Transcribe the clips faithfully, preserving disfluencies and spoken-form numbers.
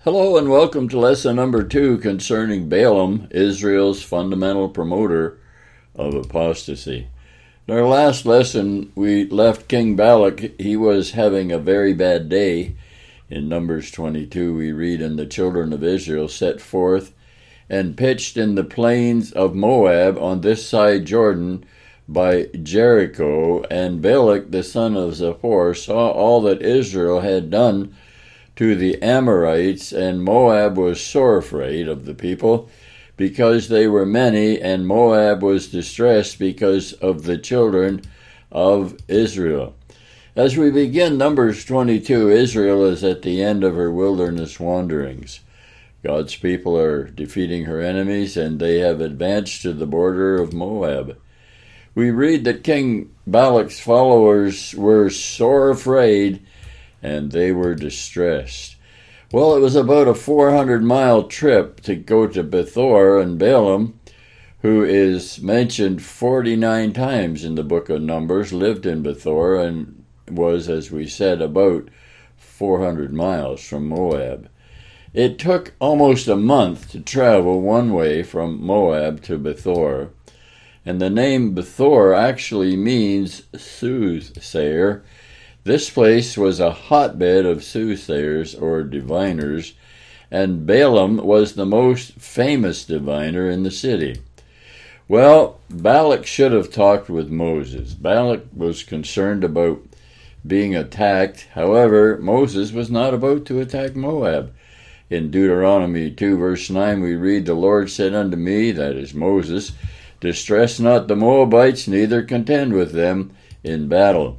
Hello and welcome to lesson number two concerning Balaam, Israel's fundamental promoter of apostasy. In our last lesson, we left King Balak. He was having a very bad day. In Numbers twenty-two, we read, "And the children of Israel set forth and pitched in the plains of Moab on this side Jordan by Jericho. And Balak the son of Zippor saw all that Israel had done to the Amorites, and Moab was sore afraid of the people, because they were many, and Moab was distressed because of the children of Israel." As we begin Numbers twenty-two, Israel is at the end of her wilderness wanderings. God's people are defeating her enemies, and they have advanced to the border of Moab. We read that King Balak's followers were sore afraid, and they were distressed. Well, it was about a four hundred mile trip to go to Bethor, and Balaam, who is mentioned forty-nine times in the book of Numbers, lived in Bethor and was, as we said, about four hundred miles from Moab. It took almost a month to travel one way from Moab to Bethor, and the name Bethor actually means soothsayer. This place was a hotbed of soothsayers or diviners, and Balaam was the most famous diviner in the city. Well, Balak should have talked with Moses. Balak was concerned about being attacked. However, Moses was not about to attack Moab. In Deuteronomy two, verse nine, we read, "The Lord said unto me," that is Moses, "distress not the Moabites, neither contend with them in battle."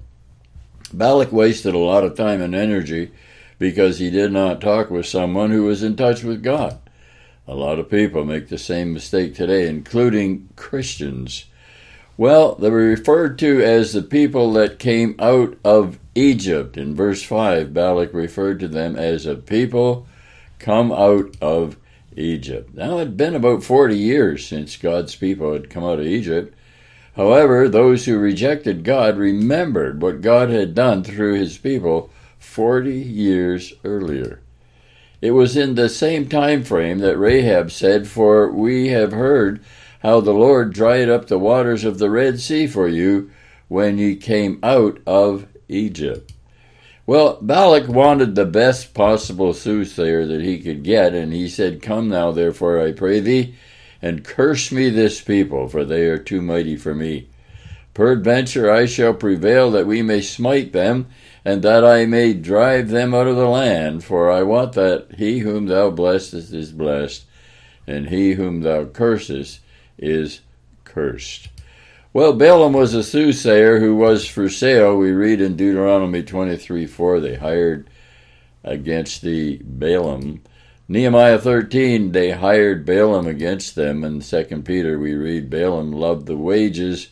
Balak wasted a lot of time and energy because he did not talk with someone who was in touch with God. A lot of people make the same mistake today, including Christians. Well, they were referred to as the people that came out of Egypt. In verse five, Balak referred to them as a people come out of Egypt. Now, it had been about forty years since God's people had come out of Egypt. However, those who rejected God remembered what God had done through his people forty years earlier. It was in the same time frame that Rahab said, "For we have heard how the Lord dried up the waters of the Red Sea for you when ye came out of Egypt." Well, Balak wanted the best possible soothsayer that he could get, and he said, "Come now, therefore, I pray thee, and curse me this people, for they are too mighty for me. Peradventure I shall prevail that we may smite them, and that I may drive them out of the land. For I wot that he whom thou blessest is blessed, and he whom thou cursest is cursed." Well, Balaam was a soothsayer who was for sale. We read in Deuteronomy twenty-three four, they hired against the Balaam. Nehemiah thirteen, they hired Balaam against them. In Second Peter, we read, Balaam loved the wages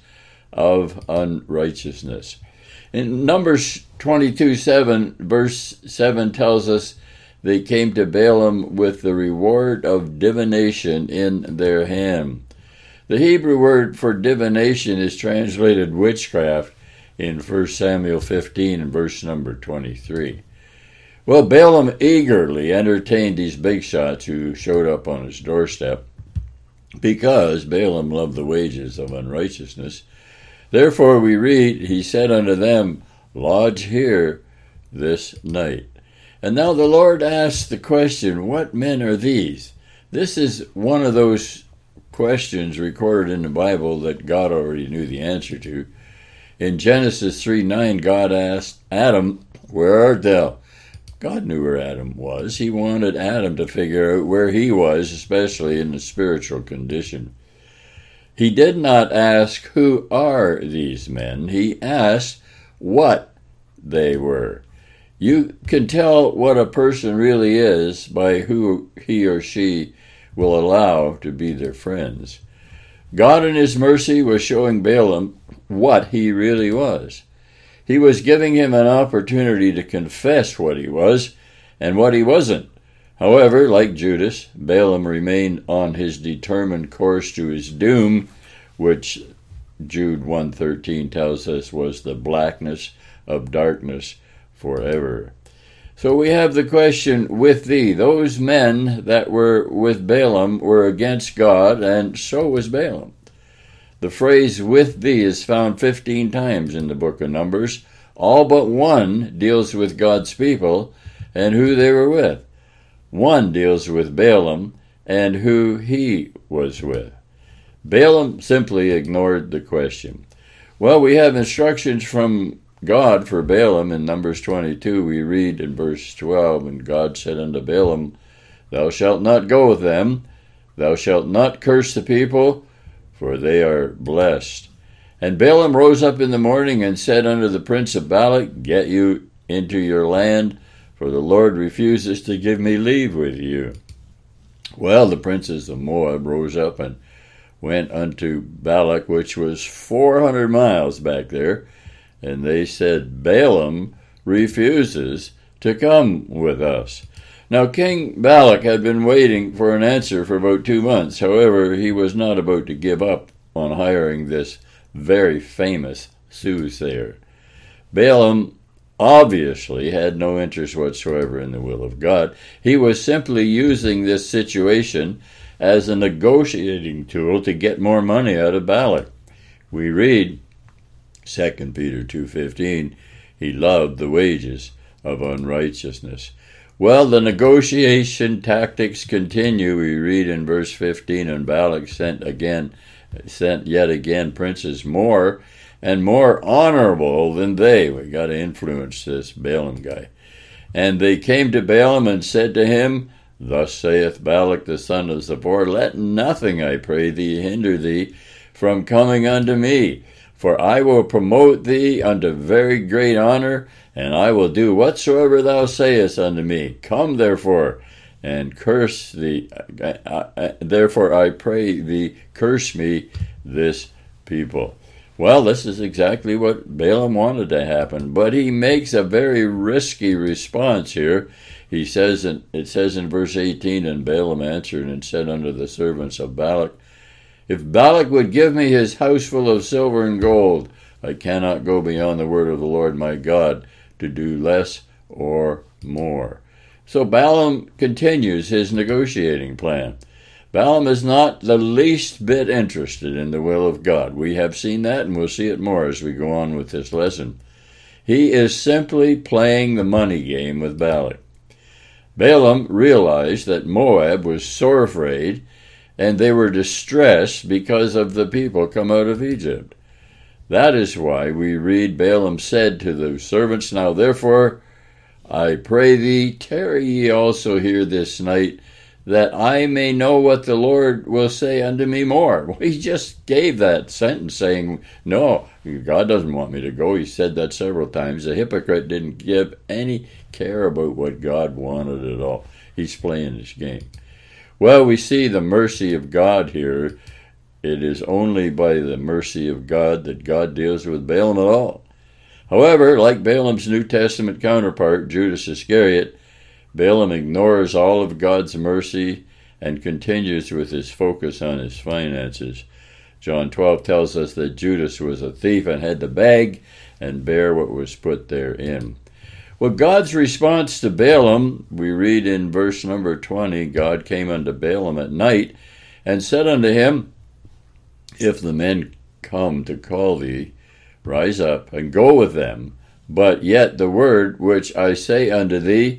of unrighteousness. In Numbers twenty-two seven, verse seven tells us, they came to Balaam with the reward of divination in their hand. The Hebrew word for divination is translated witchcraft in First Samuel fifteen and verse number twenty-three. Well, Balaam eagerly entertained these big shots who showed up on his doorstep, because Balaam loved the wages of unrighteousness. Therefore we read, he said unto them, "Lodge here this night." And now the Lord asked the question, what men are these? This is one of those questions recorded in the Bible that God already knew the answer to. In Genesis three nine, God asked Adam, "Where art thou?" God knew where Adam was. He wanted Adam to figure out where he was, especially in the spiritual condition. He did not ask, "Who are these men?" He asked what they were. You can tell what a person really is by who he or she will allow to be their friends. God in his mercy was showing Balaam what he really was. He was giving him an opportunity to confess what he was and what he wasn't. However, like Judas, Balaam remained on his determined course to his doom, which Jude one thirteen tells us was the blackness of darkness forever. So we have the question, with thee. Those men that were with Balaam were against God, and so was Balaam. The phrase with thee is found fifteen times in the book of Numbers. All but one deals with God's people and who they were with. One deals with Balaam and who he was with. Balaam simply ignored the question. Well, we have instructions from God for Balaam in Numbers twenty-two. We read in verse twelve, and God said unto Balaam, Thou shalt not go with them, thou shalt not curse the people, for they are blessed. And Balaam rose up in the morning and said unto the prince of Balak, Get you into your land, for the Lord refuses to give me leave with you. Well, the princes of Moab rose up and went unto Balak, which was four hundred miles back there, and they said, Balaam refuses to come with us. Now King Balak had been waiting for an answer for about two months. However, he was not about to give up on hiring this very famous soothsayer. Balaam obviously had no interest whatsoever in the will of God. He was simply using this situation as a negotiating tool to get more money out of Balak. We read Second Peter two fifteen, he loved the wages of unrighteousness. Well, the negotiation tactics continue. We read in verse fifteen, and Balak sent again, sent yet again princes more and more honorable than they. We got to influence this Balaam guy. And they came to Balaam and said to him, Thus saith Balak the son of Zippor, Let nothing, I pray thee, hinder thee from coming unto me, for I will promote thee unto very great honor, and I will do whatsoever thou sayest unto me. Come therefore, and curse thee. Therefore I pray thee, curse me this people. Well, this is exactly what Balaam wanted to happen, but he makes a very risky response here. He says, in, it says in verse eighteen, And Balaam answered and said unto the servants of Balak, If Balak would give me his house full of silver and gold, I cannot go beyond the word of the Lord my God to do less or more. So Balaam continues his negotiating plan. Balaam is not the least bit interested in the will of God. We have seen that, and we'll see it more as we go on with this lesson. He is simply playing the money game with Balak. Balaam realized that Moab was sore afraid, and they were distressed because of the people come out of Egypt. That is why we read, Balaam said to the servants, Now therefore, I pray thee, tarry ye also here this night, that I may know what the Lord will say unto me more. Well, he just gave that sentence saying, no, God doesn't want me to go. He said that several times. The hypocrite didn't give any care about what God wanted at all. He's playing this game. Well, we see the mercy of God here. It is only by the mercy of God that God deals with Balaam at all. However, like Balaam's New Testament counterpart, Judas Iscariot, Balaam ignores all of God's mercy and continues with his focus on his finances. John twelve tells us that Judas was a thief and had to beg and bear what was put therein. Well, God's response to Balaam, we read in verse number twenty, God came unto Balaam at night and said unto him, If the men come to call thee, rise up and go with them, but yet the word which I say unto thee,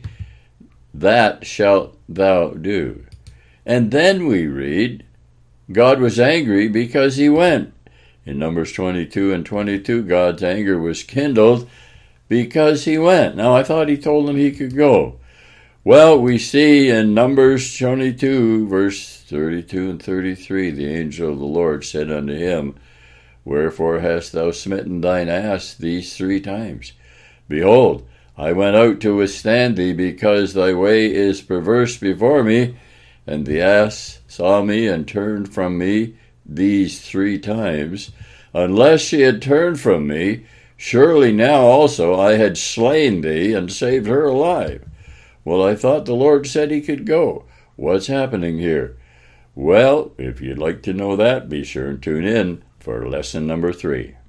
that shalt thou do. And then we read, God was angry because he went. In Numbers twenty-two and twenty-two, God's anger was kindled because he went. Now, I thought he told him he could go. Well, we see in Numbers twenty-two, verse thirty-two and thirty-three, the angel of the Lord said unto him, Wherefore hast thou smitten thine ass these three times? Behold, I went out to withstand thee, because thy way is perverse before me. And the ass saw me and turned from me these three times. Unless she had turned from me, surely now also I had slain thee and saved her alive. Well, I thought the Lord said he could go. What's happening here? Well, if you'd like to know that, be sure and tune in for lesson number three.